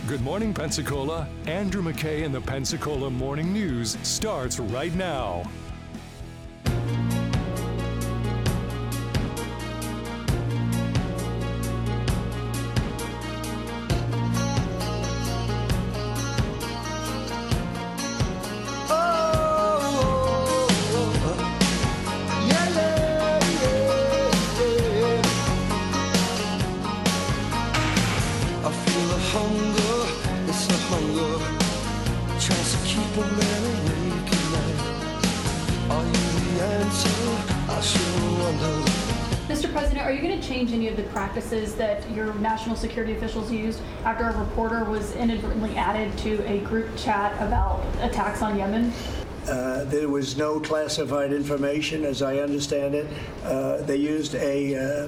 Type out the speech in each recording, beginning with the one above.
Good morning, Pensacola. Andrew McKay and the Pensacola Morning News starts right now. Mr. President, are you going to change any of the practices that your national security officials used after a reporter was inadvertently added to a group chat about attacks on Yemen? There was no classified information, as I understand it. They used a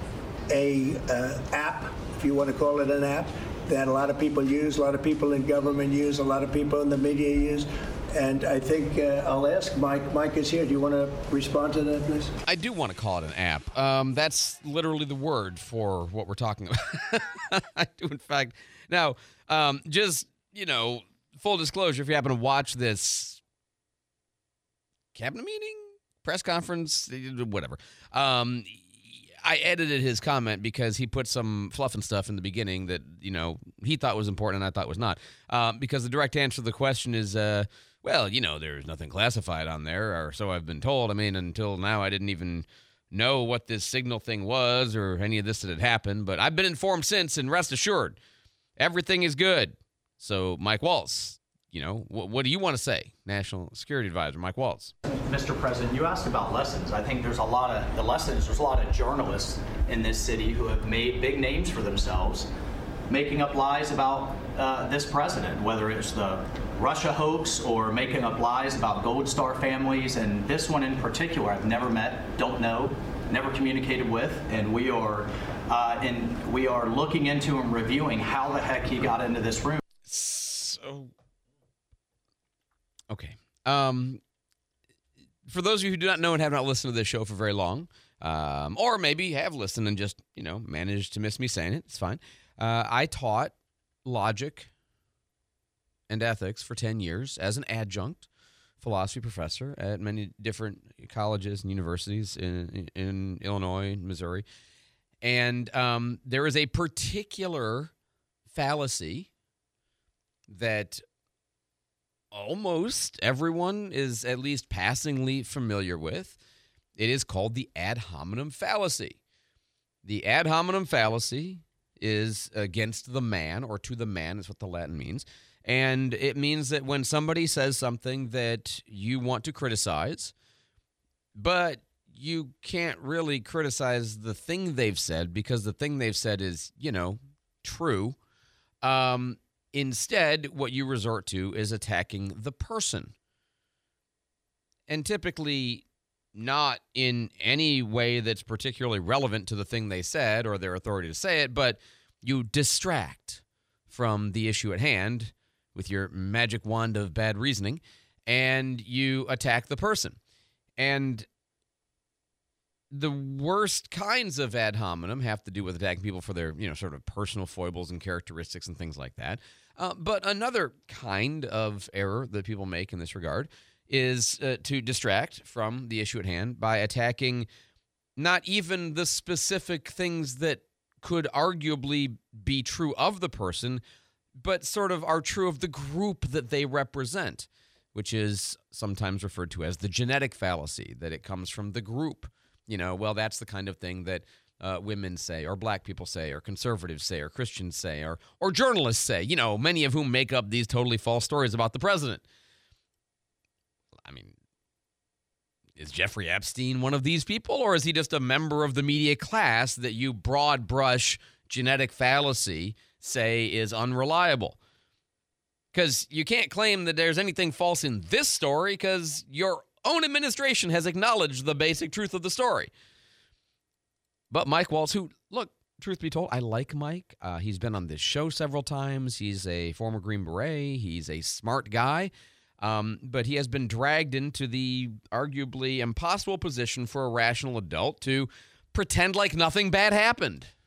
app, if you want to call it an app, that a lot of people use, a lot of people in government use, a lot of people in the media use. And I think I'll ask Mike. Mike is here. Do you want to respond to that, please? I do want to call it an app. That's literally the word for what we're talking about. I do, in fact. Now, just, full disclosure, if you happen to watch this cabinet meeting, press conference, whatever, I edited his comment because he put some fluff and stuff in the beginning that, he thought was important and I thought was not. Because the direct answer to the question is, there's nothing classified on there, or so I've been told. I mean, until now, I didn't even know what this signal thing was or any of this that had happened. But I've been informed since, and rest assured, everything is good. So, Mike Waltz, what do you want to say? National Security Advisor, Mike Waltz. Mr. President, you asked about lessons. I think there's a lot of journalists in this city who have made big names for themselves, making up lies about this president, whether it's the Russia hoax or making up lies about Gold Star families. And this one in particular, I've never met, don't know, never communicated with, and we are looking into and reviewing how the heck he got into this room. So, okay. For those of you who do not know and have not listened to this show for very long, or maybe have listened and just, managed to miss me saying it, it's fine. I taught logic and ethics for 10 years as an adjunct philosophy professor at many different colleges and universities in Illinois and Missouri. And there is a particular fallacy that almost everyone is at least passingly familiar with. It is called the ad hominem fallacy. The ad hominem fallacy is against the man, or to the man is what the Latin means. And it means that when somebody says something that you want to criticize, but you can't really criticize the thing they've said because the thing they've said is, true. Instead, what you resort to is attacking the person. And typically not in any way that's particularly relevant to the thing they said or their authority to say it, but you distract from the issue at hand with your magic wand of bad reasoning, and you attack the person. And the worst kinds of ad hominem have to do with attacking people for their, sort of personal foibles and characteristics and things like that. But another kind of error that people make in this regard is to distract from the issue at hand by attacking not even the specific things that could arguably be true of the person, but sort of are true of the group that they represent, which is sometimes referred to as the genetic fallacy, that it comes from the group. That's the kind of thing that women say, or black people say, or conservatives say, or Christians say, or journalists say, many of whom make up these totally false stories about the president. I mean, is Jeffrey Epstein one of these people, or is he just a member of the media class that you broad brush genetic fallacy say is unreliable? Because you can't claim that there's anything false in this story because your own administration has acknowledged the basic truth of the story. But Mike Waltz, who, look, truth be told, I like Mike. He's been on this show several times. He's a former Green Beret. He's a smart guy. But he has been dragged into the arguably impossible position for a rational adult to pretend like nothing bad happened.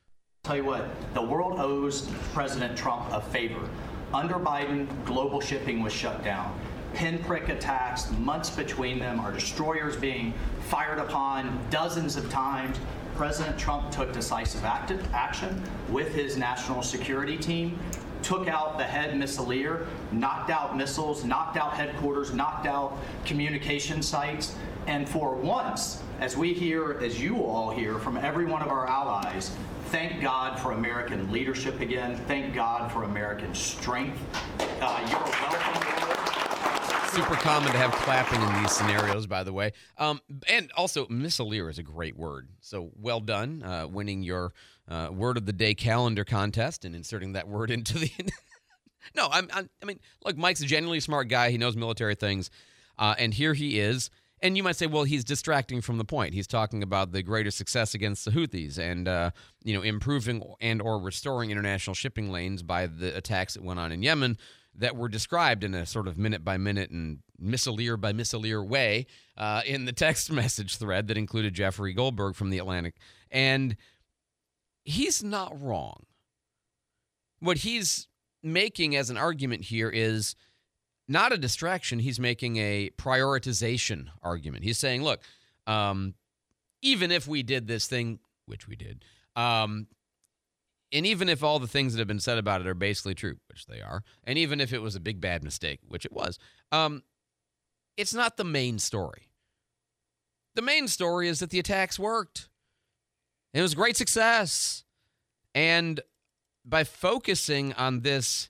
Tell you what, the world owes President Trump a favor. Under Biden, global shipping was shut down. Pinprick attacks, months between them, our destroyers being fired upon dozens of times. President Trump took decisive action with his national security team, took out the head missileer, knocked out missiles, knocked out headquarters, knocked out communication sites. And for once, as we hear, as you all hear from every one of our allies, thank God for American leadership again. Thank God for American strength. You're welcome. Super common to have clapping in these scenarios, by the way. And also, missileer is a great word. So well done winning your word of the day calendar contest and inserting that word into the. No, I mean, look, Mike's a genuinely smart guy. He knows military things, and here he is. And you might say, well, he's distracting from the point. He's talking about the greater success against the Houthis and improving and or restoring international shipping lanes by the attacks that went on in Yemen that were described in a sort of minute-by-minute and missileer-by-missileer way in the text message thread that included Jeffrey Goldberg from The Atlantic. And he's not wrong. What he's making as an argument here is not a distraction. He's making a prioritization argument. He's saying, look, even if we did this thing, which we did, and even if all the things that have been said about it are basically true, which they are, and even if it was a big bad mistake, which it was, it's not the main story. The main story is that the attacks worked. It was a great success. And by focusing on this,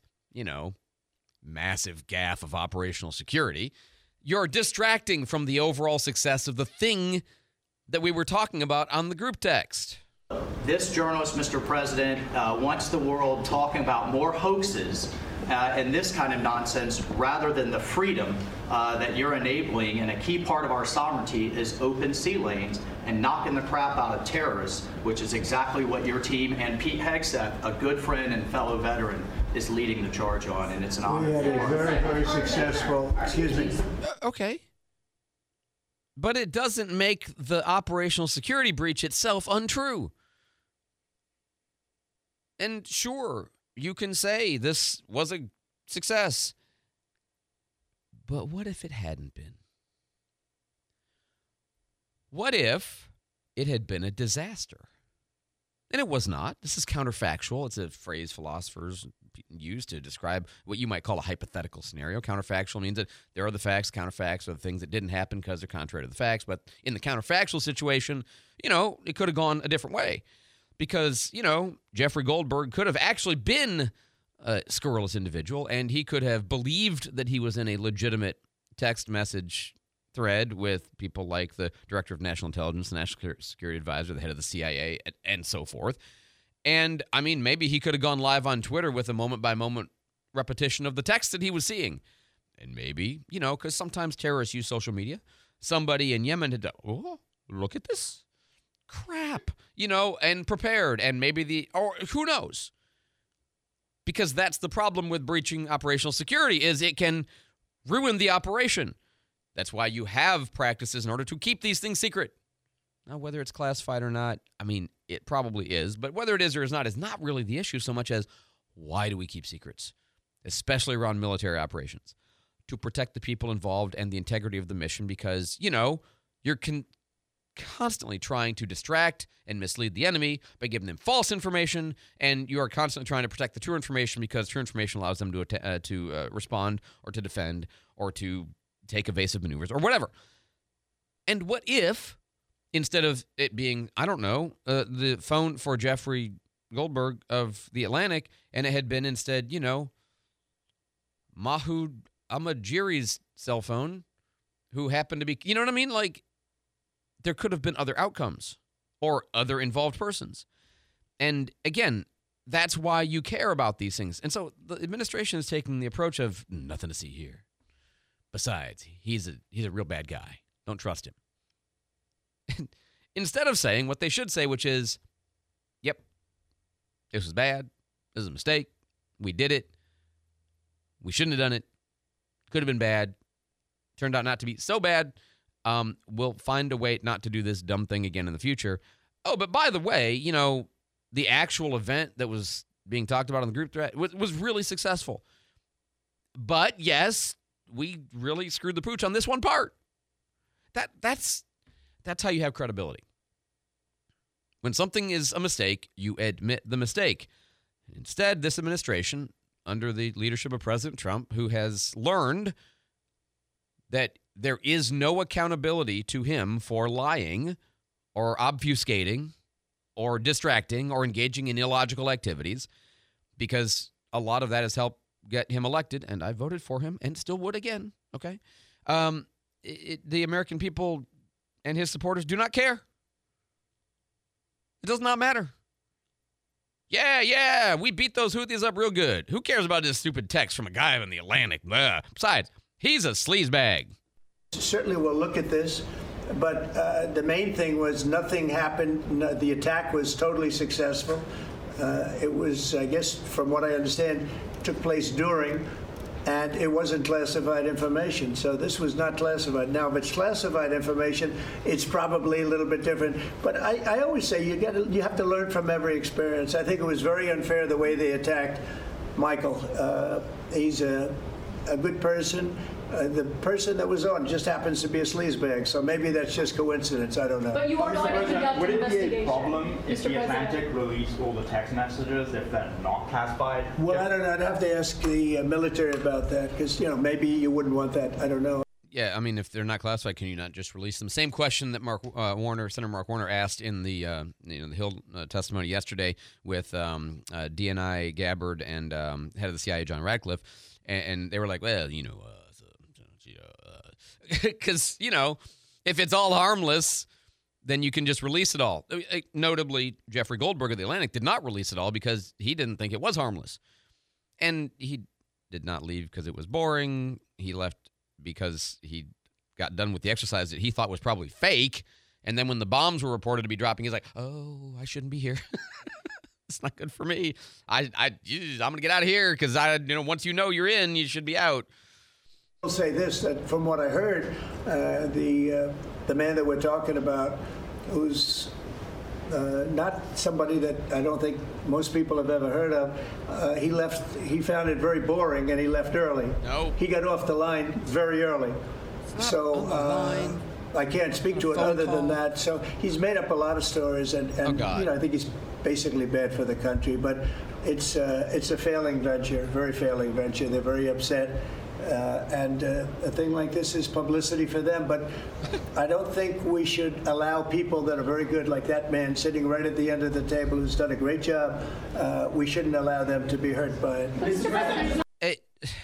massive gaffe of operational security, you're distracting from the overall success of the thing that we were talking about on the group text. This journalist, Mr. President, wants the world talking about more hoaxes and this kind of nonsense rather than the freedom that you're enabling. And a key part of our sovereignty is open sea lanes and knocking the crap out of terrorists, which is exactly what your team and Pete Hegseth, a good friend and fellow veteran, is leading the charge on. And it's an honor. We had a very, very successful, excuse me. Okay. But it doesn't make the operational security breach itself untrue. And sure, you can say this was a success. But what if it hadn't been? What if it had been a disaster? And it was not. This is counterfactual. It's a phrase philosophers use to describe what you might call a hypothetical scenario. Counterfactual means that there are the facts. Counterfacts are the things that didn't happen because they're contrary to the facts. But in the counterfactual situation, it could have gone a different way. Because, Jeffrey Goldberg could have actually been a scurrilous individual, and he could have believed that he was in a legitimate text message thread with people like the Director of National Intelligence, the National Security Advisor, the head of the CIA, and so forth. And, maybe he could have gone live on Twitter with a moment-by-moment repetition of the text that he was seeing. And maybe, because sometimes terrorists use social media, somebody in Yemen had done, oh, look at this. Crap, and prepared, and maybe or who knows? Because that's the problem with breaching operational security is it can ruin the operation. That's why you have practices in order to keep these things secret. Now, whether it's classified or not, it probably is, but whether it is or is not really the issue so much as why do we keep secrets, especially around military operations? To protect the people involved and the integrity of the mission because, you're constantly trying to distract and mislead the enemy by giving them false information, and you are constantly trying to protect the true information because true information allows them to respond or to defend or to take evasive maneuvers or whatever. And what if, instead of it being, the phone for Jeffrey Goldberg of The Atlantic, and it had been instead, Mahoud Ahmad-Jiri's cell phone, who happened to be, there could have been other outcomes or other involved persons. And again, that's why you care about these things. And so the administration is taking the approach of nothing to see here. Besides, he's a real bad guy. Don't trust him. Instead of saying what they should say, which is, yep, this was bad. This is a mistake. We did it. We shouldn't have done it. Could have been bad. Turned out not to be so bad. We'll find a way not to do this dumb thing again in the future. Oh, but by the way, the actual event that was being talked about on the group thread was really successful. But yes, we really screwed the pooch on this one part. That's how you have credibility. When something is a mistake, you admit the mistake. Instead, this administration, under the leadership of President Trump, who has learned that there is no accountability to him for lying or obfuscating or distracting or engaging in illogical activities, because a lot of that has helped get him elected, and I voted for him and still would again, okay? The American people and his supporters do not care. It does not matter. Yeah, we beat those Houthis up real good. Who cares about this stupid text from a guy in the Atlantic? Blah. Besides, he's a sleazebag. Certainly we'll look at this, but the main thing was nothing happened. The attack was totally successful. It was, I guess, from what I understand, took place during, and it wasn't classified information. So this was not classified. Now, if it's classified information, it's probably a little bit different. But I always say you have to learn from every experience. I think it was very unfair the way they attacked Michael. He's a good person. The person that was on just happens to be a sleazebag, so maybe that's just coincidence. I don't know. But you are going to conduct would an it be investigation. a problem if Mr. the President. Atlantic released all the text messages if they're not classified? Well, I don't know. I'd have to ask the military about that, because maybe you wouldn't want that. I don't know. Yeah, I mean, if they're not classified, can you not just release them? Same question that Senator Mark Warner asked in the the Hill testimony yesterday with DNI Gabbard and head of the CIA John Radcliffe, and they were like, well, because if it's all harmless, then you can just release it all. Notably, Jeffrey Goldberg of the Atlantic did not release it all because he didn't think it was harmless, and he did not leave because it was boring. He left because he got done with the exercise that he thought was probably fake. And then when the bombs were reported to be dropping, he's like, oh, I shouldn't be here. It's not good for me. I'm going to get out of here because once you're in, you should be out. I'll say this, that from what I heard, the man that we're talking about, who's not somebody that I don't think most people have ever heard of, he found it very boring and he left early. No. He got off the line very early. So I can't speak to it other than that. So he's made up a lot of stories, and I think he's basically bad for the country. But it's a failing venture, very failing venture. They're very upset. And a thing like this is publicity for them, but I don't think we should allow people that are very good, like that man sitting right at the end of the table who's done a great job, we shouldn't allow them to be hurt by it.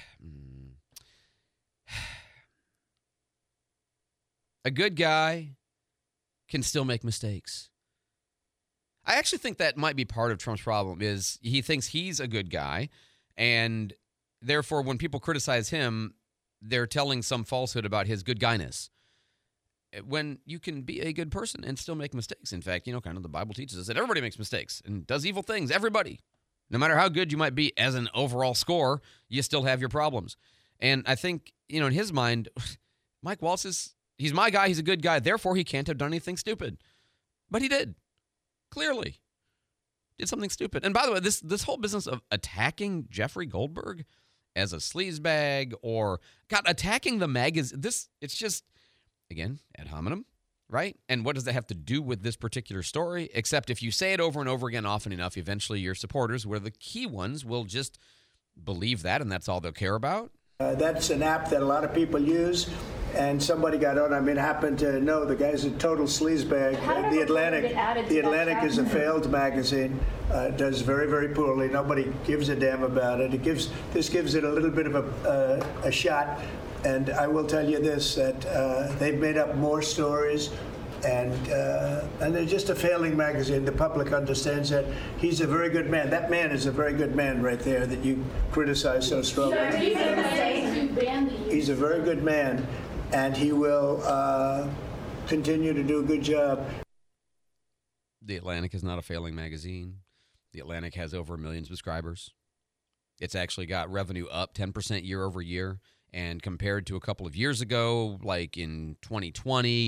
A good guy can still make mistakes. I actually think that might be part of Trump's problem, is he thinks he's a good guy, and therefore, when people criticize him, they're telling some falsehood about his good guyness. When you can be a good person and still make mistakes. In fact, kind of the Bible teaches us that everybody makes mistakes and does evil things. Everybody. No matter how good you might be as an overall score, you still have your problems. And I think, in his mind, Mike Waltz he's my guy, he's a good guy, therefore he can't have done anything stupid. But he did. Clearly. Did something stupid. And by the way, this whole business of attacking Jeffrey Goldberg as a sleazebag or attacking the magazine, it's just, again, ad hominem, right? And what does that have to do with this particular story? Except if you say it over and over again often enough, eventually your supporters, who are the key ones, will just believe that, and that's all they'll care about. That's an app that a lot of people use, and somebody got on. Happened to know the guy's a total sleazebag. The Atlantic is a failed magazine. Does very, very poorly. Nobody gives a damn about it. This gives it a little bit of a shot. And I will tell you this, that they've made up more stories, and they're just a failing magazine. The public understands that. He's a very good man. That man is a very good man right there that you criticize so strongly. He's a very good man, and he will continue to do a good job. The Atlantic is not a failing magazine. The Atlantic has over 1 million subscribers. It's actually got revenue up 10% year over year. And compared to a couple of years ago, like in 2020,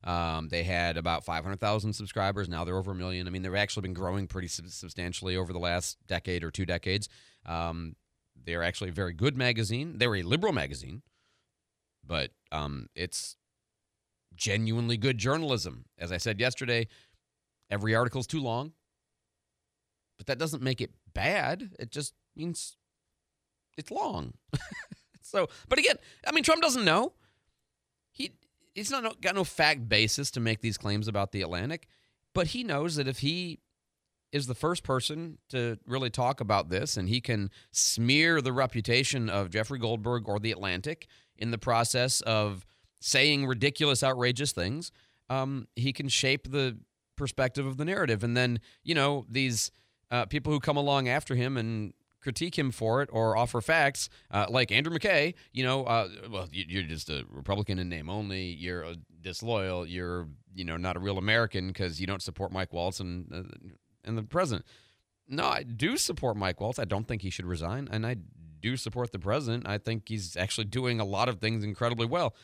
They had about 500,000 subscribers. Now they're over 1 million. I mean, they've actually been growing pretty substantially over the last decade or 2 decades. They're actually a very good magazine. They're a liberal magazine, but it's genuinely good journalism. As I said yesterday, every article's too long, but that doesn't make it bad. It just means it's long. So, but again, I mean, Trump doesn't know. He's not got no fact basis to make these claims about the Atlantic, but he knows that if he is the first person to really talk about this and he can smear the reputation of Jeffrey Goldberg or the Atlantic in the process of saying ridiculous, outrageous things, he can shape the perspective of the narrative. And then, these people who come along after him and critique him for it or offer facts, like Andrew McKay, well, you're just a Republican in name only. You're disloyal. You're, not a real American because you don't support Mike Waltz and the president. No, I do support Mike Waltz. I don't think he should resign, and I do support the president. I think he's actually doing a lot of things incredibly well.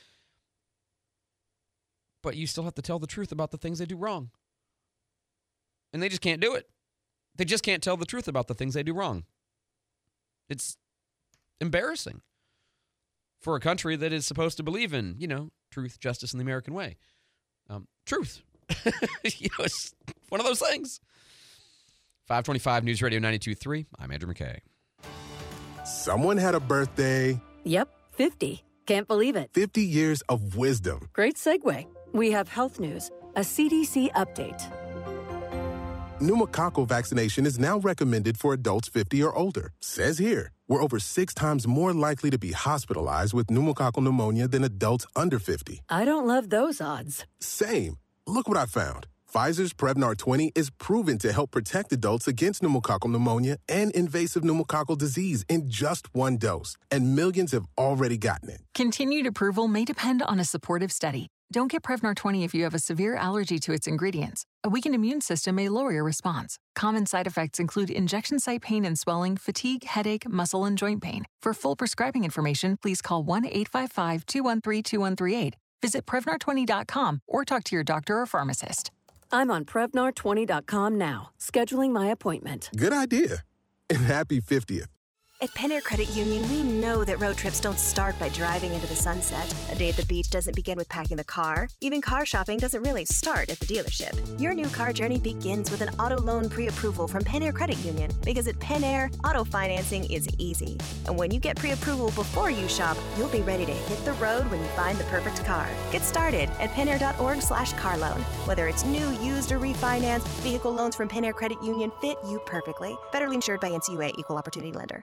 But you still have to tell the truth about the things they do wrong. And they just can't do it. They just can't tell the truth about the things they do wrong. It's embarrassing for a country that is supposed to believe in, truth, justice, and the American way. Truth. It's one of those things. 525 News Radio 92.3. I'm Andrew McKay. Someone had a birthday. Yep, 50. Can't believe it. 50 years of wisdom. Great segue. We have health news, a CDC update. Pneumococcal vaccination is now recommended for adults 50 or older. Says here, we're over 6 times more likely to be hospitalized with pneumococcal pneumonia than adults under 50. I don't love those odds. Same. Look what I found. Pfizer's Prevnar 20 is proven to help protect adults against pneumococcal pneumonia and invasive pneumococcal disease in just 1 dose. And millions have already gotten it. Continued approval may depend on a supportive study. Don't get Prevnar 20 if you have a severe allergy to its ingredients. A weakened immune system may lower your response. Common side effects include injection site pain and swelling, fatigue, headache, muscle, and joint pain. For full prescribing information, please call 1-855-213-2138. Visit Prevnar20.com or talk to your doctor or pharmacist. I'm on Prevnar20.com now, scheduling my appointment. Good idea. And happy 50th. At Penn Credit Union, we know that road trips don't start by driving into the sunset. A day at the beach doesn't begin with packing the car. Even car shopping doesn't really start at the dealership. Your new car journey begins with an auto loan pre-approval from Penn Credit Union, because at Penn Air, auto financing is easy. And when you get pre-approval before you shop, you'll be ready to hit the road when you find the perfect car. Get started at pennair.org/car loan. Whether it's new, used, or refinanced, vehicle loans from Penn Air Credit Union fit you perfectly. Federally insured by NCUA, Equal Opportunity Lender.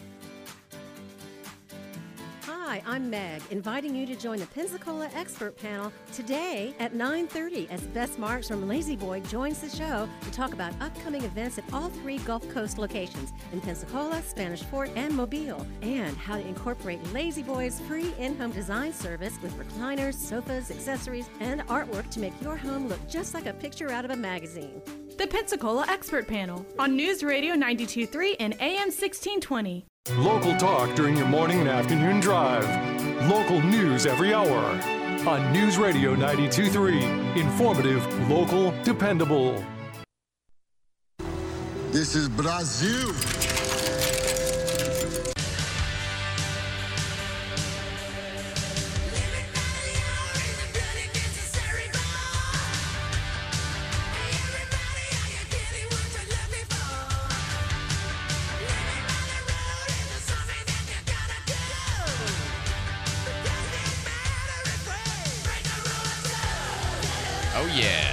Hi, I'm Meg, inviting you to join the Pensacola Expert Panel today at 9:30 as Bess Marks from Lazy Boy joins the show to talk about upcoming events at all 3 Gulf Coast locations in Pensacola, Spanish Fort, and Mobile, and how to incorporate Lazy Boy's free in-home design service with recliners, sofas, accessories, and artwork to make your home look just like a picture out of a magazine. The Pensacola Expert Panel on News Radio 92.3 and AM 1620. Local talk during your morning and afternoon drive. Local news every hour. On News Radio 92.3. Informative, local, dependable. This is Brazil. Oh, yeah.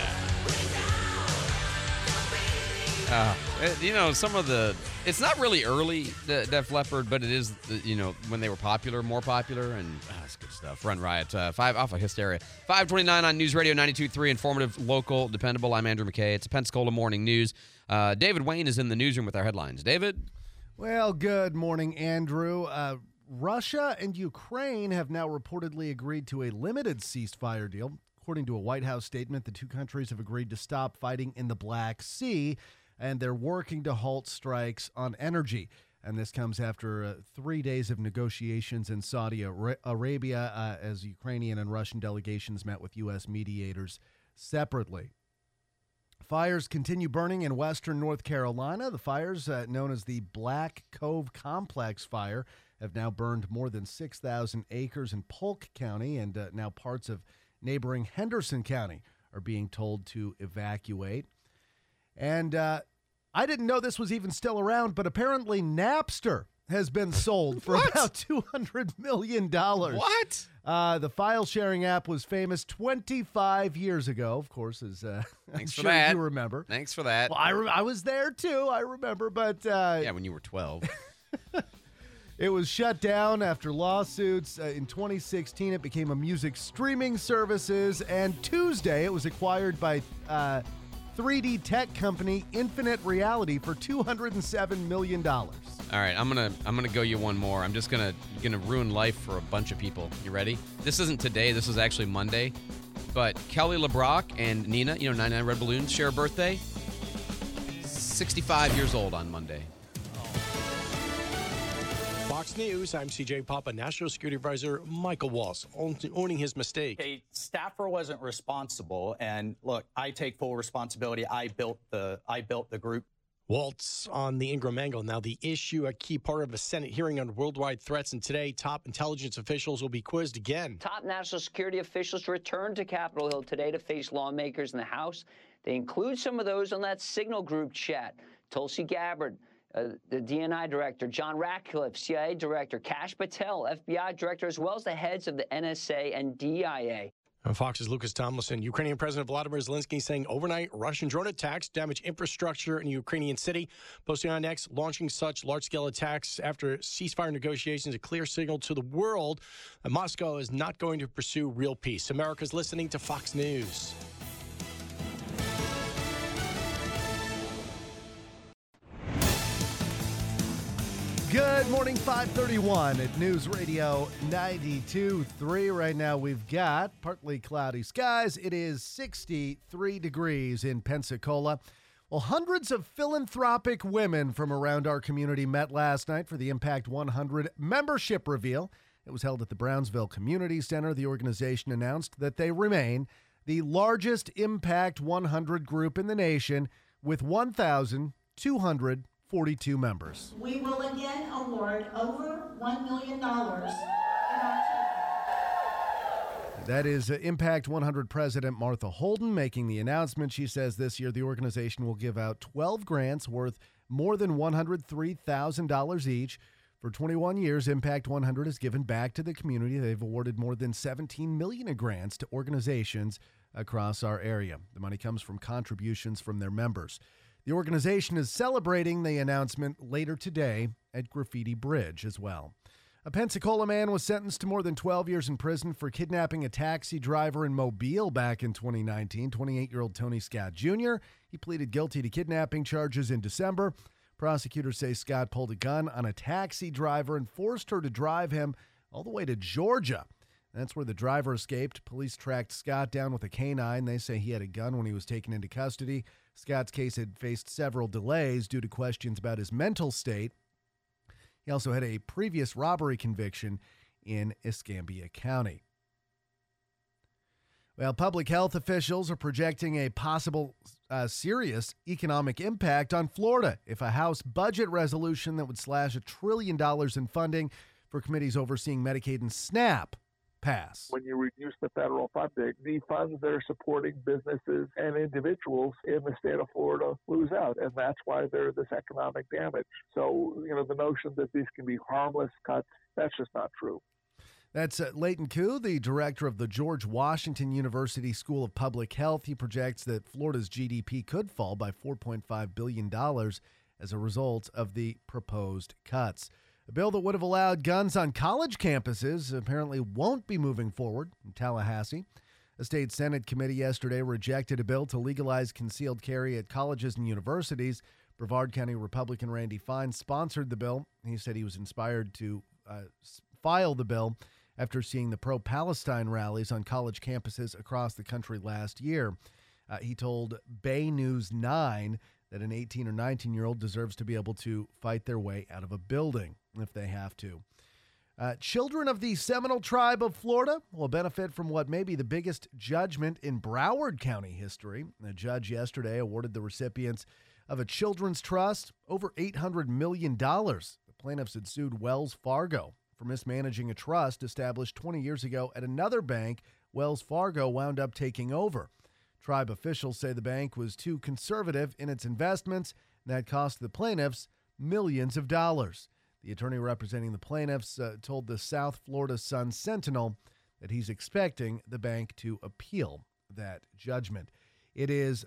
Some of the... It's not really early, Def Leppard, but it is, when they were more popular, and it's good stuff. Run Riot, 5 off of Hysteria. 529 on News Radio 92.3, informative, local, dependable. I'm Andrew McKay. It's a Pensacola Morning News. David Wayne is in the newsroom with our headlines. David? Well, good morning, Andrew. Russia and Ukraine have now reportedly agreed to a limited ceasefire deal. According to a White House statement, the 2 countries have agreed to stop fighting in the Black Sea, and they're working to halt strikes on energy. And this comes after 3 days of negotiations in Saudi Arabia as Ukrainian and Russian delegations met with U.S. mediators separately. Fires continue burning in western North Carolina. The fires, known as the Black Cove Complex Fire, have now burned more than 6,000 acres in Polk County, and now parts of neighboring Henderson County are being told to evacuate. And I didn't know this was even still around, but apparently Napster has been sold for about $200 million. What? The file-sharing app was famous 25 years ago, of course, as I'm for sure that. you remember. Thanks for that. Well, I was there, too. I remember, but... yeah, when you were 12. It was shut down after lawsuits. In 2016, it became a music streaming services, and Tuesday, it was acquired by 3D tech company Infinite Reality for $207 million. All right, I'm gonna go you one more. I'm just gonna ruin life for a bunch of people. You ready? This isn't today. This is actually Monday. But Kelly LeBrock and Nina, 99 Red Balloons, share a birthday. 65 years old on Monday. Fox News, I'm CJ Papa. National Security Advisor Michael Waltz owning his mistake. A staffer wasn't responsible, and look, I take full responsibility. I built the group. Waltz on the Ingram angle. Now, the issue, a key part of a Senate hearing on worldwide threats, and today, top intelligence officials will be quizzed again. Top national security officials returned to Capitol Hill today to face lawmakers in the House. They include some of those on that Signal group chat. Tulsi Gabbard, the DNI director, John Ratcliffe, CIA director, Kash Patel, FBI director, as well as the heads of the NSA and DIA. Fox's Lucas Tomlinson. Ukrainian President Volodymyr Zelensky saying overnight Russian drone attacks damage infrastructure in a Ukrainian city. Posting on X, launching such large-scale attacks after ceasefire negotiations, a clear signal to the world that Moscow is not going to pursue real peace. America's listening to Fox News. Good morning, 531 at News Radio 92.3. Right now we've got partly cloudy skies. It is 63 degrees in Pensacola. Well, hundreds of philanthropic women from around our community met last night for the Impact 100 membership reveal. It was held at the Brownsville Community Center. The organization announced that they remain the largest Impact 100 group in the nation with 1,242 members. We will again award over $1 million. That is Impact 100 President Martha Holden making the announcement. She says this year the organization will give out 12 grants worth more than $103,000 each. For 21 years, Impact 100 has given back to the community. They've awarded more than $17 million in grants to organizations across our area. The money comes from contributions from their members. The organization is celebrating the announcement later today at Graffiti Bridge as well. A Pensacola man was sentenced to more than 12 years in prison for kidnapping a taxi driver in Mobile back in 2019. 28-year-old Tony Scott Jr. He pleaded guilty to kidnapping charges in December. Prosecutors say Scott pulled a gun on a taxi driver and forced her to drive him all the way to Georgia. That's where the driver escaped. Police tracked Scott down with a canine. They say he had a gun when he was taken into custody. Scott's case had faced several delays due to questions about his mental state. He also had a previous robbery conviction in Escambia County. Well, public health officials are projecting a possible serious economic impact on Florida if a House budget resolution that would slash $1 trillion in funding for committees overseeing Medicaid and SNAP pass. When you reduce the federal funding, the funds that are supporting businesses and individuals in the state of Florida lose out, and that's why there's this economic damage. So, the notion that these can be harmless cuts, that's just not true. That's Leighton Koo, the director of the George Washington University School of Public Health. He projects that Florida's GDP could fall by $4.5 billion as a result of the proposed cuts. A bill that would have allowed guns on college campuses apparently won't be moving forward in Tallahassee. A state Senate committee yesterday rejected a bill to legalize concealed carry at colleges and universities. Brevard County Republican Randy Fine sponsored the bill. He said he was inspired to file the bill after seeing the pro-Palestine rallies on college campuses across the country last year. He told Bay News 9 that an 18 or 19-year-old deserves to be able to fight their way out of a building if they have to. Children of the Seminole Tribe of Florida will benefit from what may be the biggest judgment in Broward County history. The judge yesterday awarded the recipients of a children's trust over $800 million. The plaintiffs had sued Wells Fargo for mismanaging a trust established 20 years ago at another bank Wells Fargo wound up taking over. Tribe officials say the bank was too conservative in its investments, and that cost the plaintiffs millions of dollars. The attorney representing the plaintiffs told the South Florida Sun-Sentinel that he's expecting the bank to appeal that judgment. It is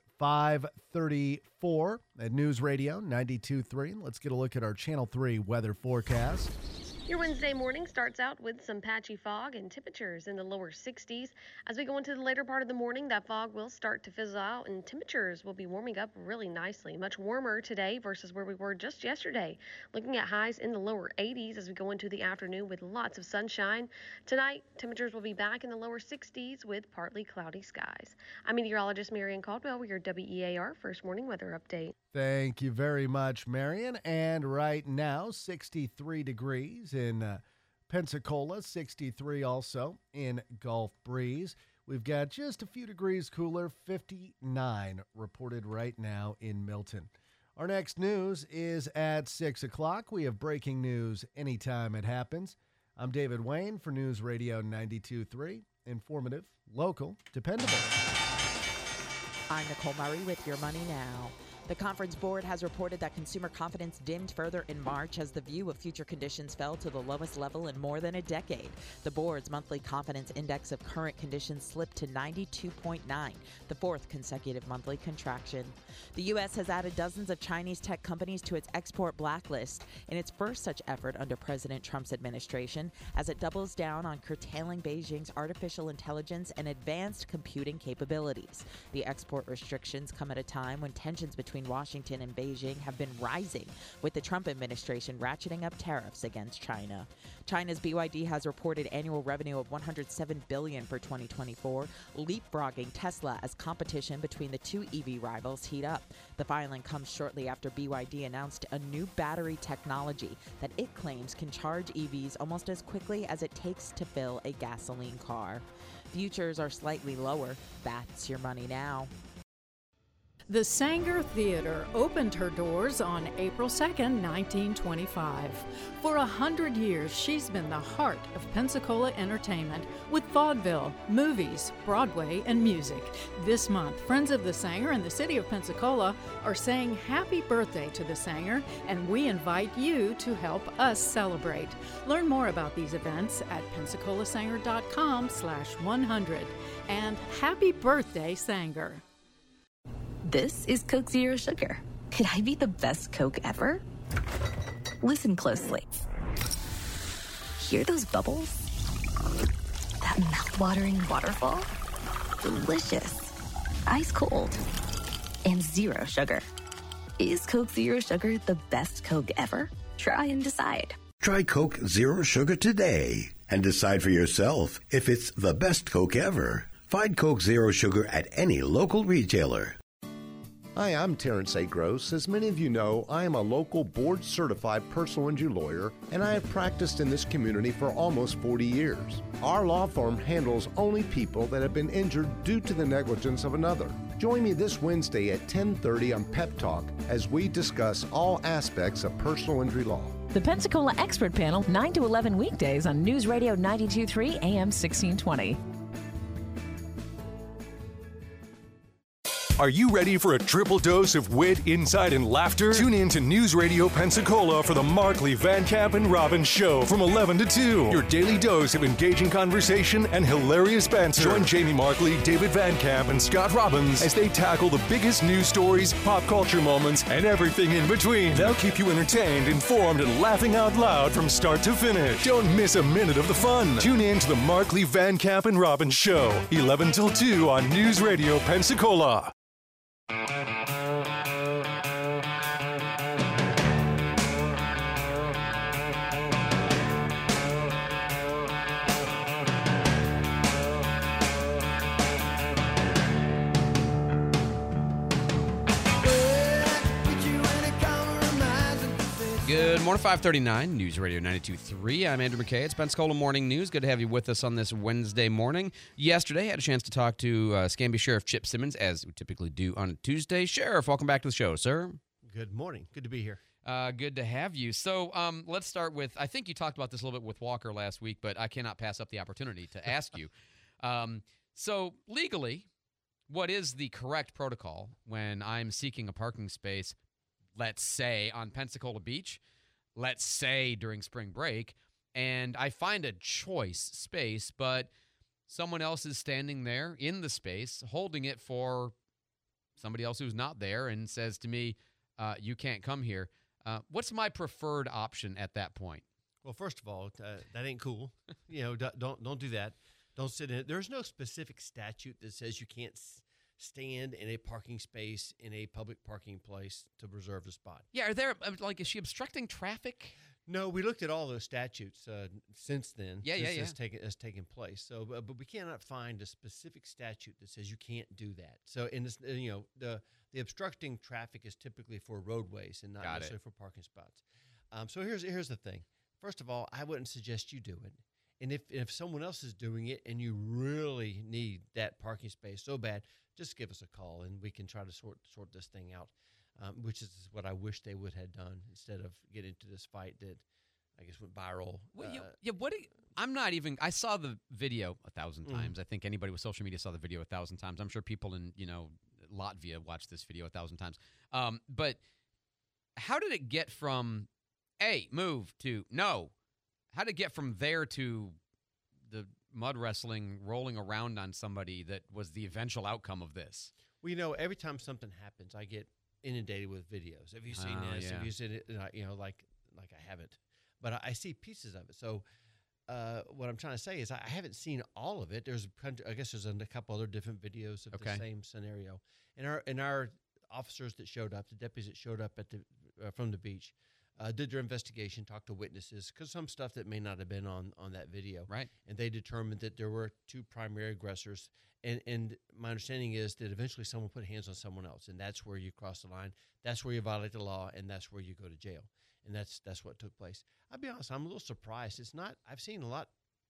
5:34 at News Radio 92.3. Let's get a look at our Channel 3 weather forecast. Your Wednesday morning starts out with some patchy fog and temperatures in the lower 60s. As we go into the later part of the morning, that fog will start to fizzle out and temperatures will be warming up really nicely. Much warmer today versus where we were just yesterday. Looking at highs in the lower 80s as we go into the afternoon with lots of sunshine. Tonight, temperatures will be back in the lower 60s with partly cloudy skies. I'm meteorologist Marian Caldwell with your WEAR First Morning Weather Update. Thank you very much, Marian. And right now, 63 degrees in Pensacola, 63 also in Gulf Breeze. We've got just a few degrees cooler, 59 reported right now in Milton. Our next news is at 6 o'clock. We have breaking news anytime it happens. I'm David Wayne for News Radio 92.3. Informative, local, dependable. I'm Nicole Murray with Your Money Now. The Conference Board has reported that consumer confidence dimmed further in March as the view of future conditions fell to the lowest level in more than a decade. The board's monthly confidence index of current conditions slipped to 92.9, the fourth consecutive monthly contraction. The U.S. has added dozens of Chinese tech companies to its export blacklist in its first such effort under President Trump's administration, as it doubles down on curtailing Beijing's artificial intelligence and advanced computing capabilities. The export restrictions come at a time when tensions between Washington and Beijing have been rising, with the Trump administration ratcheting up tariffs against China. China's BYD has reported annual revenue of $107 billion for 2024, leapfrogging Tesla as competition between the two EV rivals heat up. The filing comes shortly after BYD announced a new battery technology that it claims can charge EVs almost as quickly as it takes to fill a gasoline car. Futures are slightly lower. That's Your Money Now. The Sanger Theater opened her doors on April 2nd, 1925. For 100 years, she's been the heart of Pensacola entertainment with vaudeville, movies, Broadway, and music. This month, Friends of the Sanger and the City of Pensacola are saying happy birthday to the Sanger, and we invite you to help us celebrate. Learn more about these events at PensacolaSanger.com/100. And happy birthday, Sanger. This is Coke Zero Sugar. Could I be the best Coke ever? Listen closely. Hear those bubbles? That mouth-watering waterfall? Delicious. Ice cold. And zero sugar. Is Coke Zero Sugar the best Coke ever? Try and decide. Try Coke Zero Sugar today and decide for yourself if it's the best Coke ever. Find Coke Zero Sugar at any local retailer. Hi, I'm Terrence A. Gross. As many of you know, I am a local board-certified personal injury lawyer, and I have practiced in this community for almost 40 years. Our law firm handles only people that have been injured due to the negligence of another. Join me this Wednesday at 10:30 on Pep Talk as we discuss all aspects of personal injury law. The Pensacola Expert Panel, 9 to 11 weekdays on News Radio 92.3 AM 1620. Are you ready for a triple dose of wit, insight, and laughter? Tune in to News Radio Pensacola for the Markley, Van Camp, and Robbins Show from 11 to 2. Your daily dose of engaging conversation and hilarious banter. Join Jamie Markley, David Van Camp, and Scott Robbins as they tackle the biggest news stories, pop culture moments, and everything in between. They'll keep you entertained, informed, and laughing out loud from start to finish. Don't miss a minute of the fun. Tune in to the Markley, Van Camp, and Robbins Show, 11 till 2 on News Radio Pensacola. morning, 539, News Radio 92.3. I'm Andrew McKay. It's Pensacola Morning News. Good to have you with us on this Wednesday morning. Yesterday, I had a chance to talk to Escambia Sheriff Chip Simmons, as we typically do on a Tuesday. Sheriff, welcome back to the show, sir. Good morning. Good to be here. Good to have you. So let's start with, I think you talked about this a little bit with Walker last week, but I cannot pass up the opportunity to ask you. So legally, what is the correct protocol when I'm seeking a parking space, let's say on Pensacola Beach, let's say during spring break, and I find a choice space, but someone else is standing there in the space holding it for somebody else who's not there and says to me, you can't come here. What's my preferred option at that point? Well, first of all, that ain't cool. Don't do that. Don't sit in it. There's no specific statute that says you can't stand in a parking space in a public parking place to reserve a spot. Yeah, are there, is she obstructing traffic? No, we looked at all those statutes since then. Yeah. Has taken place. So, but we cannot find a specific statute that says you can't do that. So, in this, the obstructing traffic is typically for roadways and not necessarily for parking spots. So here's the thing. First of all, I wouldn't suggest you do it. And if someone else is doing it and you really need that parking space so bad, just give us a call and we can try to sort this thing out, which is what I wish they would have done instead of getting into this fight that I guess went viral. I saw the video 1,000 times. I think anybody with social media saw the video 1,000 times. I'm sure people in, Latvia watched this video 1,000 times. But how did it get from, hey, move, to no? How did it get from there to the mud wrestling, rolling around on somebody that was the eventual outcome of this? Well, every time something happens, I get inundated with videos. Have you seen this? Yeah. Have you seen it? Like I haven't. But I see pieces of it. So what I'm trying to say is I haven't seen all of it. I guess there's a couple other different videos of the same scenario. And our officers that showed up, the deputies that showed up from the beach, did their investigation, talked to witnesses, because some stuff that may not have been on that video. Right. And they determined that there were two primary aggressors. And my understanding is that eventually someone put hands on someone else, and that's where you cross the line. That's where you violate the law, and that's where you go to jail. And that's what took place. I'll be honest, I'm a little surprised. I've seen a lot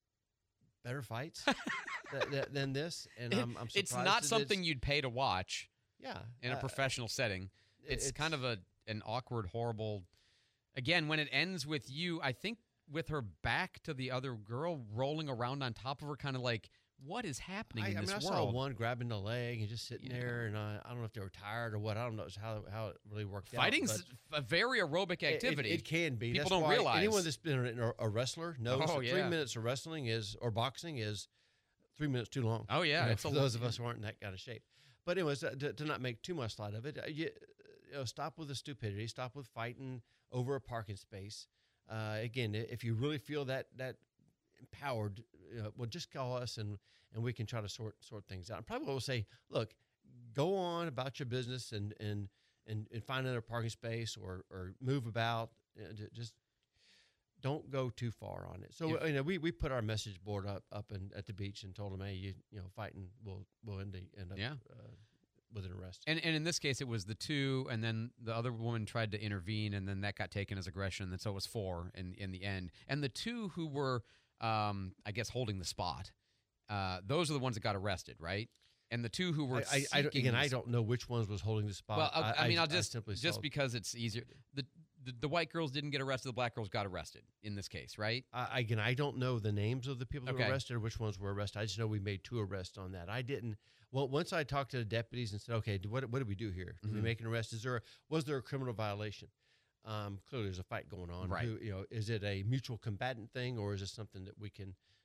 better fights than this, and I'm surprised. It's not something you'd pay to watch. Yeah. In a professional setting. It's kind of an awkward, horrible. Again, when it ends with you, I think with her back to the other girl rolling around on top of her, kind of like, what is happening in this world? I saw one grabbing the leg and just sitting there, and I don't know if they were tired or what. I don't know how it really worked out. Fighting's a very aerobic activity. It can be. People that's don't realize. Anyone that's been a wrestler knows that 3 minutes of wrestling or boxing is 3 minutes too long. Oh, yeah. For those of us who aren't in that kind of shape. But anyways, to not make too much light of it, stop with the stupidity. Stop with fighting over a parking space. Again, if you really feel that empowered, well, just call us and we can try to sort things out. I probably will say, look, go on about your business and find another parking space or move about. Just don't go too far on it. So we put our message board up at the beach and told them, hey, fighting will end up with an arrest. And in this case, it was the two, and then the other woman tried to intervene, and then that got taken as aggression, and so it was 4 in the end. And the two who were, I guess, holding the spot, those are the ones that got arrested, right? And the two who were I don't know which ones was holding the spot. Well, I'll just because it's easier. The white girls didn't get arrested. The black girls got arrested in this case, right? I don't know the names of the people that were arrested or which ones were arrested. I just know we made 2 arrests on that. I didn't. Well, once I talked to the deputies and said, okay, what did we do here? Did we make an arrest? Was there a criminal violation? Clearly, there's a fight going on. Right. Is it a mutual combatant thing, or is it something that we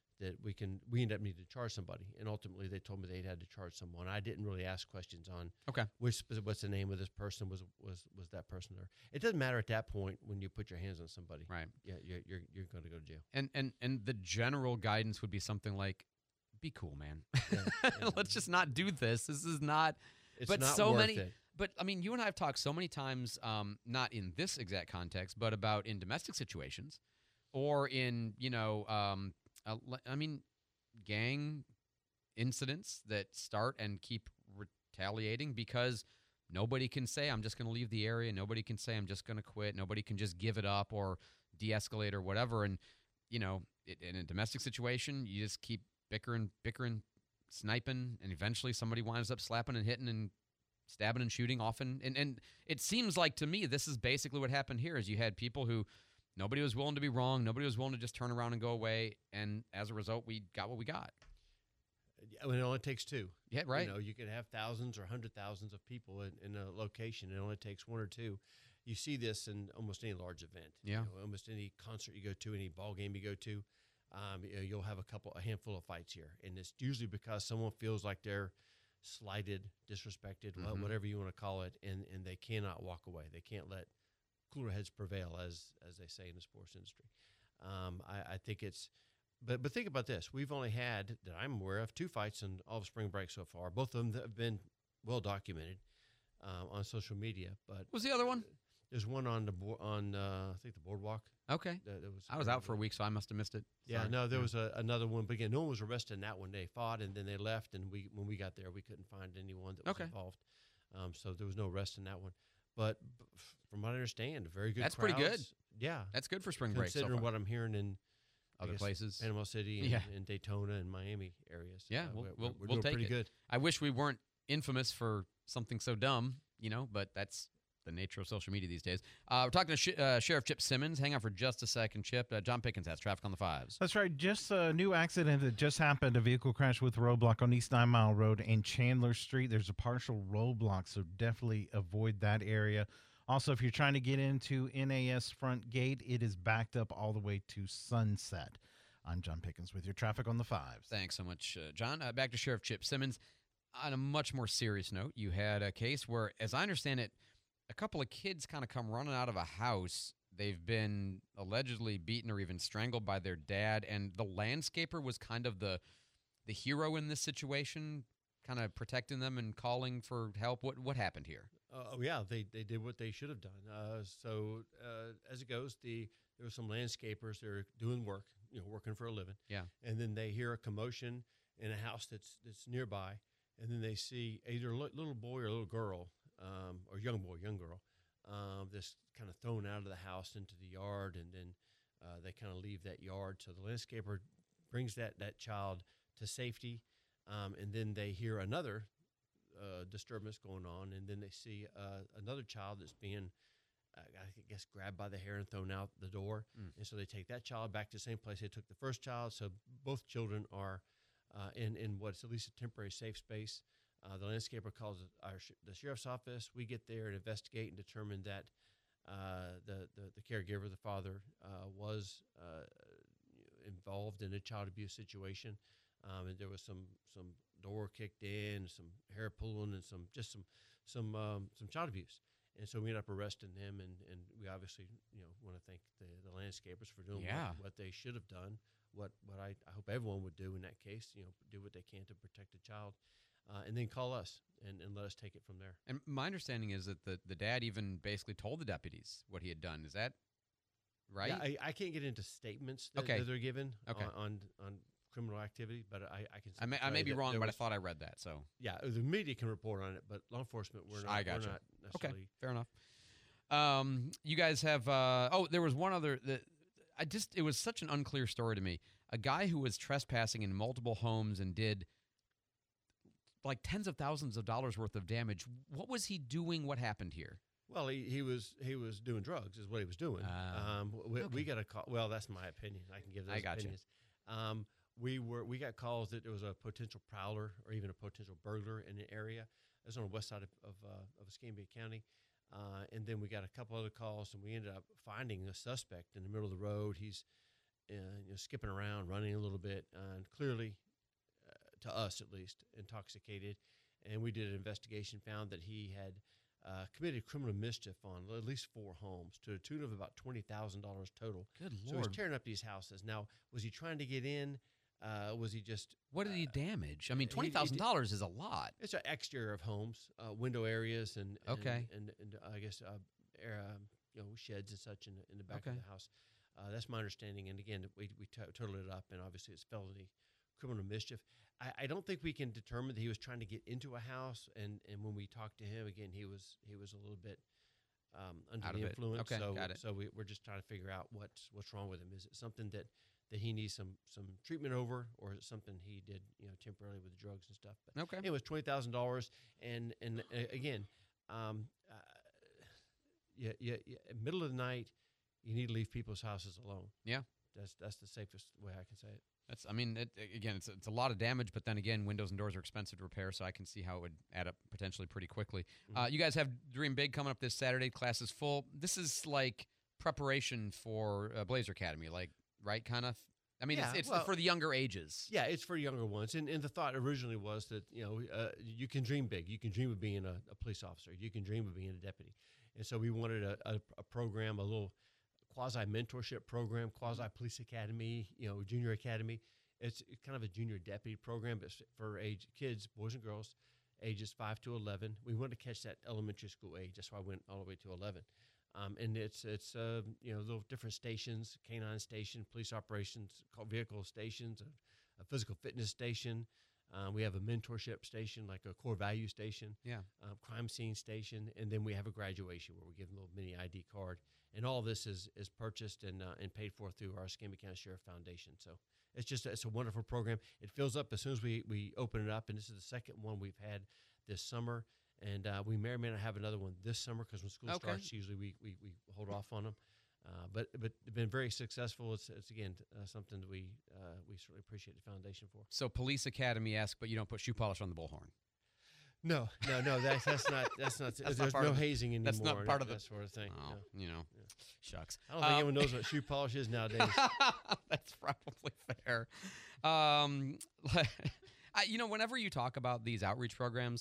end up needing to charge somebody? And ultimately, they told me they had to charge someone. I didn't really ask questions on what's the name of this person. Was that person there? It doesn't matter at that point when you put your hands on somebody. Right. Yeah, you're going to go to jail. And the general guidance would be something like, be cool, man. Let's just not do this. This is not. It's not worth it. But I mean, you and I have talked so many times, not in this exact context, but about in domestic situations, or in gang incidents that start and keep retaliating because Nobody can say, I'm just going to leave the area. Nobody can say, I'm just going to quit. Nobody can just give it up or de-escalate or whatever. And, in a domestic situation, you just keep bickering, sniping, and eventually somebody winds up slapping and hitting and stabbing and shooting often. And it seems like to me this is basically what happened here is you had people who nobody was willing to be wrong. Nobody was willing to just turn around and go away. And as a result, we got what we got. I mean, it only takes two. Yeah, right. You could have thousands or hundred thousands of people in a location. It only takes one or two. You see this in almost any large event. Yeah. Almost any concert you go to, any ball game you go to, you'll have a handful of fights here. And it's usually because someone feels like they're slighted, disrespected, whatever you want to call it, and they cannot walk away. They can't let cooler heads prevail, as they say in the sports industry. I think it's but think about this. We've only had, that I'm aware of, 2 fights in all of spring break so far. Both of them have been well documented on social media. But what was the other one? There's one on I think the boardwalk. Okay. I was out for a week, so I must have missed it. Yeah, Sorry. no, there was another one. But again, no one was arrested in that one. They fought, and then they left, and when we got there, we couldn't find anyone that was involved. So there was no arrest in that one. But from what I understand, very good That's crowds. pretty good. Yeah. That's good for spring break so considering far. what I'm hearing in Other places. Panama City and Daytona and Miami areas. Yeah, we're we'll doing take pretty it. good. I wish we weren't infamous for something so dumb, but that's the nature of social media these days. We're talking to Sheriff Chip Simmons. Hang on for just a second, Chip. John Pickens has traffic on the 5s. That's right. Just a new accident that just happened. A vehicle crash with a roadblock on East 9 Mile Road and Chandler Street. There's a partial roadblock, so definitely avoid that area. Also, if you're trying to get into NAS front gate, it is backed up all the way to Sunset. I'm John Pickens with your traffic on the 5s. Thanks so much, John. Back to Sheriff Chip Simmons. On a much more serious note, you had a case where, as I understand it, a couple of kids kind of come running out of a house. They've been allegedly beaten or even strangled by their dad, and the landscaper was kind of the hero in this situation, kind of protecting them and calling for help. What happened here? Yeah, they did what they should have done. As it goes, there were some landscapers that are doing work, working for a living. Yeah. And then they hear a commotion in a house that's nearby, and then they see either a little boy or a little girl, or young boy, young girl, that's kind of thrown out of the house into the yard, and then they kind of leave that yard. So the landscaper brings that child to safety, and then they hear another disturbance going on, and then they see another child that's being, I guess, grabbed by the hair and thrown out the door. And so they take that child back to the same place they took the first child. So both children are in what's at least a temporary safe space. The landscaper calls the sheriff's office. We get there and investigate and determine that the caregiver, the father, was involved in a child abuse situation, and there was some door kicked in, some hair pulling, and some child abuse. And so we ended up arresting them, and we obviously want to thank the landscapers for doing what they should have done. What I hope everyone would do in that case, do what they can to protect the child. And then call us and let us take it from there. And my understanding is that the dad even basically told the deputies what he had done. Is that right? Yeah, I can't get into statements that they're given on criminal activity, but I can. I may be wrong, but I thought I read that. So yeah, the media can report on it, but law enforcement we're not. I got you. Not necessarily. Okay, fair enough. You guys have. There was one other that it was such an unclear story to me. A guy who was trespassing in multiple homes and did like tens of thousands of dollars worth of damage. What was he doing? What happened here? Well, he was doing drugs is what he was doing. We got a call. Well, that's my opinion. I can give those opinions. We got calls that there was a potential prowler or even a potential burglar in the area. It was on the west side of Escambia County. And then we got a couple other calls, and we ended up finding a suspect in the middle of the road. He's skipping around, running a little bit, and clearly, to us at least, intoxicated. And we did an investigation, found that he had committed criminal mischief on at least 4 homes to the tune of about $20,000 total. Good Lord. So he's tearing up these houses. Now, was he trying to get in? Was he just... What did he damage? I mean, $20,000 is a lot. It's an exterior of homes, window areas, and I guess sheds and such in the back of the house. That's my understanding. And again, we totaled it up, and obviously it's felony criminal mischief. I don't think we can determine that he was trying to get into a house, and when we talked to him again, he was a little bit under the influence. Okay, so got it. So we're just trying to figure out what's wrong with him. Is it something that he needs some treatment over, or is it something he did temporarily with drugs and stuff? But okay, it was $20,000, and again, middle of the night, you need to leave people's houses alone. Yeah, that's the safest way I can say it. It's a lot of damage, but then again, windows and doors are expensive to repair, so I can see how it would add up potentially pretty quickly. Mm-hmm. You guys have Dream Big coming up this Saturday. Class is full. This is like preparation for Blazer Academy, right? Kind of. I mean, it's for the younger ages. Yeah, it's for younger ones. And the thought originally was that, you can dream big. You can dream of being a police officer. You can dream of being a deputy. And so we wanted a program, a little quasi-mentorship program, quasi-police academy, junior academy. It's kind of a junior deputy program, but for kids, boys and girls, ages 5 to 11. We wanted to catch that elementary school age. That's why I went all the way to 11. And it's little different stations, canine station, police operations, vehicle stations, a physical fitness station. We have a mentorship station, like a core value station. Yeah. Crime scene station, and then we have a graduation where we give them a little mini ID card. And all this is purchased and paid for through our Escambia County Sheriff Foundation. So it's a wonderful program. It fills up as soon as we open it up, and this is the second one we've had this summer. And we may or may not have another one this summer, because when school starts, usually we hold off on them. But it's been very successful. It's again something that we certainly appreciate the foundation for. So Police Academy-esque, but you don't put shoe polish on the bullhorn. No. That's not. There's no hazing anymore. That's not part of that sort of thing. Oh, shucks. I don't think anyone knows what shoe polish is nowadays. That's probably fair. Whenever you talk about these outreach programs,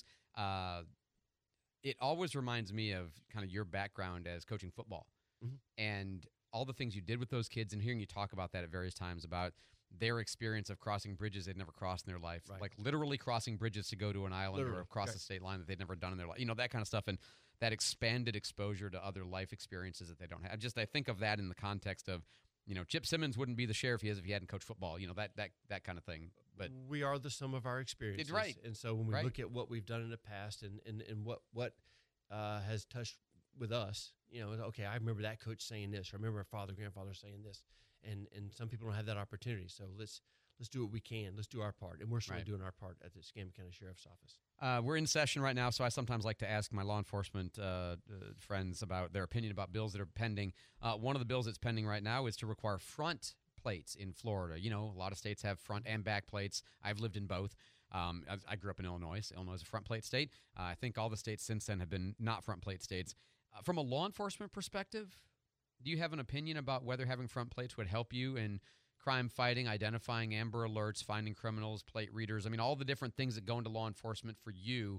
it always reminds me of kind of your background as coaching football. Mm-hmm. And all the things you did with those kids, and hearing you talk about that at various times about their experience of crossing bridges they'd never crossed in their life, like literally crossing bridges to go to an island or across the state line that they'd never done in their life, that kind of stuff, and that expanded exposure to other life experiences that they don't have. I think of that in the context of, Chip Simmons wouldn't be the sheriff he is if he hadn't coached football, that kind of thing. But we are the sum of our experiences. Right. And so when we look at what we've done in the past and what has touched with us, okay, I remember that coach saying this, or I remember our father, grandfather saying this, and some people don't have that opportunity. So let's do what we can. Let's do our part, and we're certainly doing our part at the Escambia County Sheriff's Office. We're in session right now, so I sometimes like to ask my law enforcement friends about their opinion about bills that are pending. One of the bills that's pending right now is to require front plates in Florida. A lot of states have front and back plates. I've lived in both. I grew up in Illinois. So Illinois is a front plate state. I think all the states since then have been not front plate states. From a law enforcement perspective, do you have an opinion about whether having front plates would help you in crime fighting, identifying Amber Alerts, finding criminals, plate readers? I mean, all the different things that go into law enforcement for you.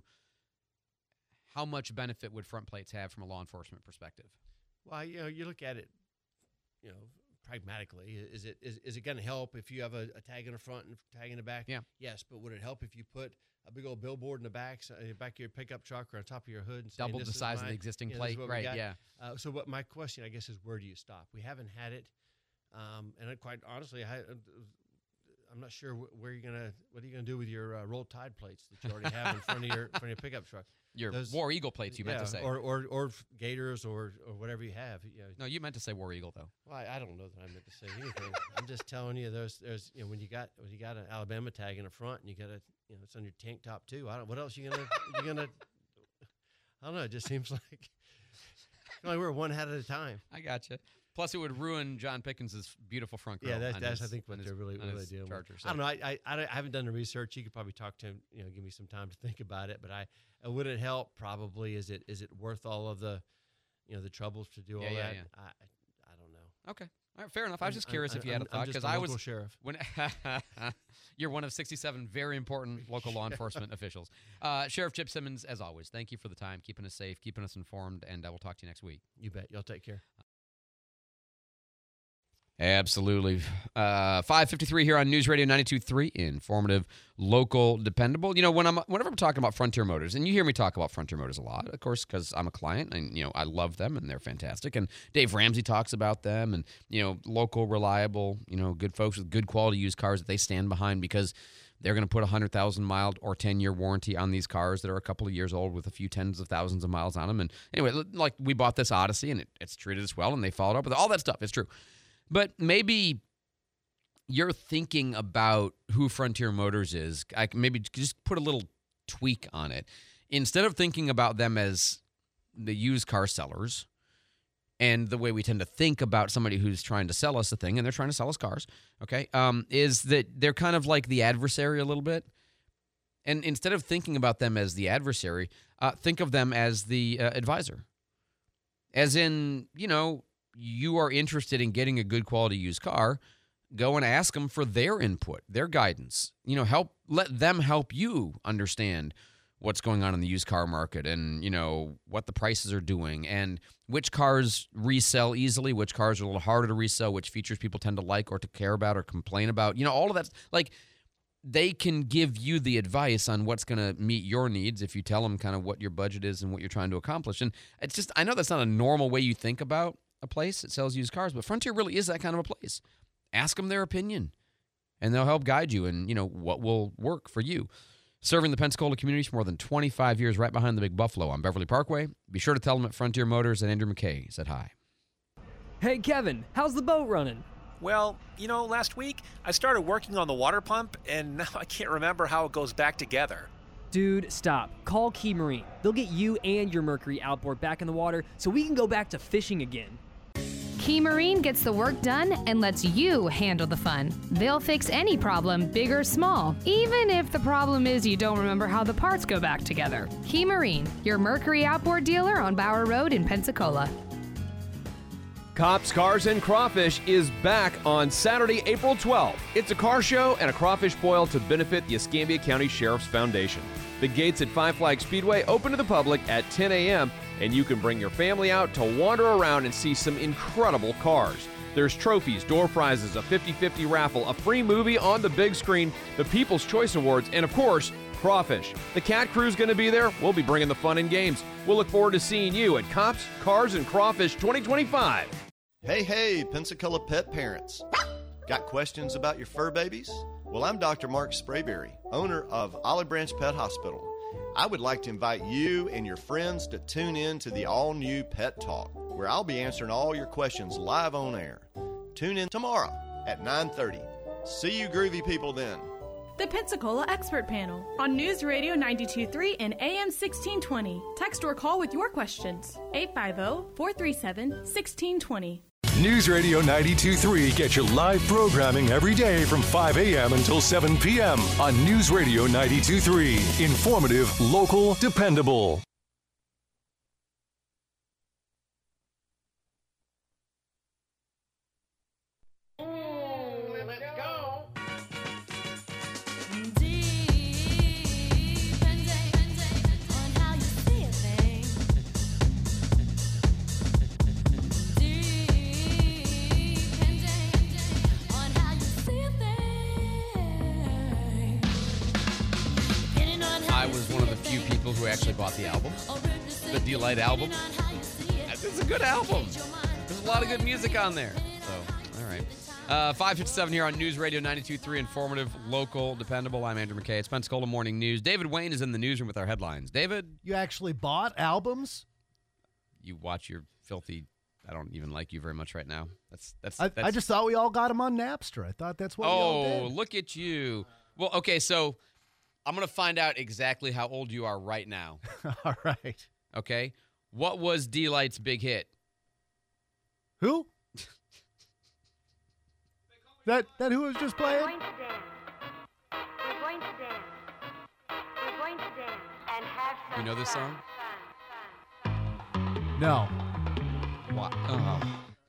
How much benefit would front plates have from a law enforcement perspective? Well, you look at it, pragmatically. Is it going to help if you have a tag in the front and a tag in the back? Yeah. Yes, but would it help if you put a big old billboard in the back of your pickup truck or on top of your hood and say, double the size of the existing plate? Right, yeah. So what my question, I guess, is where do you stop? We haven't had it, and quite honestly, I'm not sure what are you gonna do with your Roll Tide plates that you already have in front of your pickup truck. Your War Eagle plates, you meant to say, or Gators or whatever you have. No, you meant to say War Eagle though. Well, I don't know that I meant to say anything. I'm just telling you, there's when you got an Alabama tag in the front and you got it's on your tank top too. What else you gonna I don't know. It just seems like we're one hat at a time. I gotcha. Plus, it would ruin John Pickens' beautiful front grill. Yeah, that's I think what they're really doing. I don't know. I haven't done the research. You could probably talk to him. Give me some time to think about it. But would it help? Probably. Is it worth all of the the troubles to do all that? Yeah. I don't know. Okay. All right, fair enough. I was just curious if you had a thought, because I was sheriff. You're one of 67 very important local law enforcement officials. Sheriff Chip Simmons, as always, thank you for the time, keeping us safe, keeping us informed, and we'll talk to you next week. You bet. Y'all take care. Absolutely. 5:53 here on News Radio 92.3, informative, local, dependable. You know, whenever I'm talking about Frontier Motors, and you hear me talk about Frontier Motors a lot, of course, because I'm a client, and, you know, I love them, and they're fantastic. And Dave Ramsey talks about them, and, you know, local, reliable, you know, good folks with good quality used cars that they stand behind because they're going to put a 100,000-mile or 10-year warranty on these cars that are a couple of years old with a few tens of thousands of miles on them. And anyway, like we bought this Odyssey, and it's treated us well, and they followed up with all that stuff. It's true. But maybe you're thinking about who Frontier Motors is. I can maybe just put a little tweak on it. Instead of thinking about them as the used car sellers and the way we tend to think about somebody who's trying to sell us a thing, and they're trying to sell us cars, okay, is that they're kind of like the adversary a little bit. And instead of thinking about them as the adversary, think of them as the advisor. As in, you know, you are interested in getting a good quality used car, go and ask them for their input, their guidance. You know, let them help you understand what's going on in the used car market and, you know, what the prices are doing and which cars resell easily, which cars are a little harder to resell, which features people tend to like or to care about or complain about. You know, all of that. Like, they can give you the advice on what's going to meet your needs if you tell them kind of what your budget is and what you're trying to accomplish. And it's just, I know that's not a normal way you think about a place that sells used cars, but Frontier really is that kind of a place. Ask them their opinion, and they'll help guide you and, you know, what will work for you. Serving the Pensacola community for more than 25 years, right behind the Big Buffalo on Beverly Parkway. Be sure to tell them at Frontier Motors and Andrew McKay said hi. Hey, Kevin, how's the boat running? Well, you know, last week I started working on the water pump, and now I can't remember how it goes back together. Dude, stop. Call Key Marine. They'll get you and your Mercury outboard back in the water so we can go back to fishing again. Key Marine gets the work done and lets you handle the fun. They'll fix any problem, big or small, even if the problem is you don't remember how the parts go back together. Key Marine, your Mercury outboard dealer on Bower Road in Pensacola. Cops, Cars, and Crawfish is back on Saturday, April 12th. It's a car show and a crawfish boil to benefit the Escambia County Sheriff's Foundation. The gates at Five Flag Speedway open to the public at 10 a.m., and you can bring your family out to wander around and see some incredible cars. There's trophies, door prizes, a 50-50 raffle, a free movie on the big screen, the People's Choice Awards, and of course, Crawfish. The Cat Crew's going to be there. We'll be bringing the fun and games. We'll look forward to seeing you at Cops, Cars, and Crawfish 2025. Hey, Pensacola pet parents. Got questions about your fur babies? Well, I'm Dr. Mark Sprayberry, owner of Olive Branch Pet Hospital. I would like to invite you and your friends to tune in to the all-new Pet Talk, where I'll be answering all your questions live on air. Tune in tomorrow at 9:30. See you groovy people then. The Pensacola Expert Panel on News Radio 92.3 and AM 1620. Text or call with your questions. 850-437-1620. News Radio 92.3 gets your live programming every day from 5 a.m. until 7 p.m. on News Radio 92.3. Informative, local, dependable. Who actually bought the album, the Delight album. It's a good album. There's a lot of good music on there. So, all right. 5:57 here on News Radio 92.3, informative, local, dependable. I'm Andrew McKay. It's Pensacola Morning News. David Wayne is in the newsroom with our headlines. David? You actually bought albums? You watch your filthy... I don't even like you very much right now. I just thought we all got them on Napster. I thought that's what we all did. Oh, look at you. Well, okay, so... I'm going to find out exactly how old you are right now. All right. Okay? What was D-Light's big hit? Who? that who was just playing? We're going to dance. We're going to dance. We're going to dance and have some You know this song? No. What? Oh.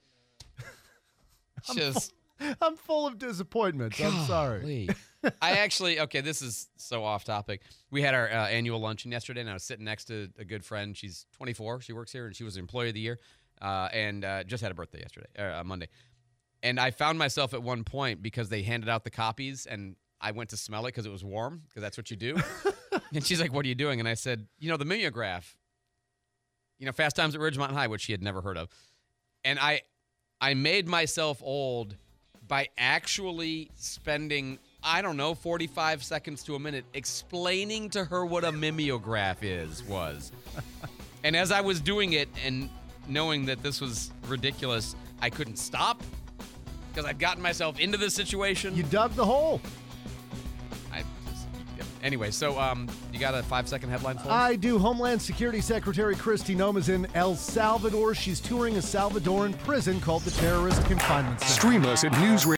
I'm full of disappointments. I'm sorry. I actually, okay, this is so off topic. We had our annual luncheon yesterday, and I was sitting next to a good friend. She's 24. She works here, and she was Employee of the Year, and just had a birthday yesterday, Monday. And I found myself at one point because they handed out the copies and I went to smell it because it was warm, because that's what you do. And she's like, what are you doing? And I said, the mimeograph, Fast Times at Ridge Mountain High, which she had never heard of. And I made myself old by actually spending, 45 seconds to a minute explaining to her what a mimeograph was. And as I was doing it and knowing that this was ridiculous, I couldn't stop because I'd gotten myself into this situation. You dug the hole. Anyway, so you got a 5-second headline for us? I do. Homeland Security Secretary Kristi Noem is in El Salvador. She's touring a Salvadoran prison called the Terrorist Confinement Center. Stream us at News Radio.